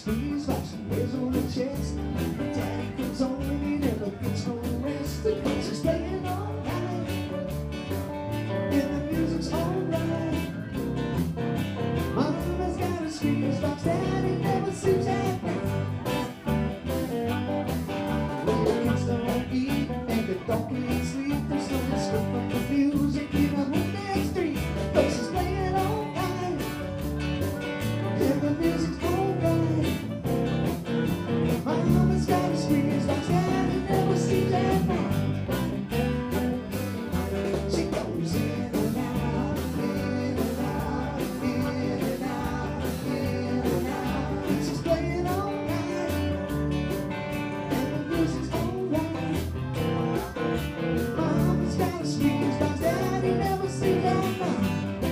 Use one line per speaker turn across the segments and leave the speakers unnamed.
squeeze while she wears on her chest. Daddy comes home and he never gets no rest. She's playing all night and the music's alright. Mama's got a squeeze box, Daddy never sleeps at night. Well, the kids don't eat and the dog can't sleep. There's no escape from the music in the whole next street. But she's playing all night and the music's alright. Mama's got a squeeze box, Daddy never sleeps at night. She goes in and out, in and out, in and out, in and out. She's playing all night and the music's alright. Mama's got a squeeze box, Daddy never sleeps at night.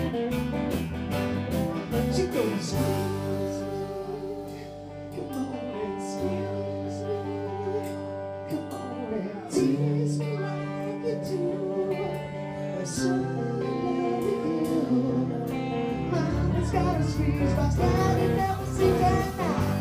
She goes, squeeze me, come on and squeeze me, come on and tease me like you do. There's something in you. Mama's got a squeeze box, Daddy never sleeps at night.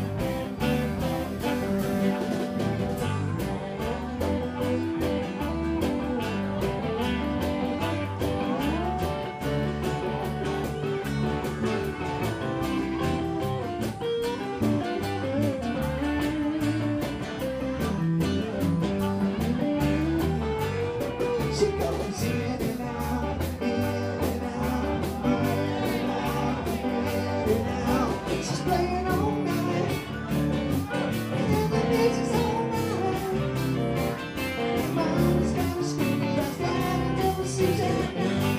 She goes in and out, in and out, in and out, in and out. She's playing all night and the music's alright. Mama's got a squeeze box, Daddy never sleeps at night.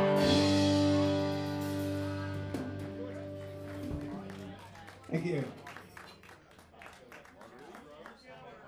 Thank you.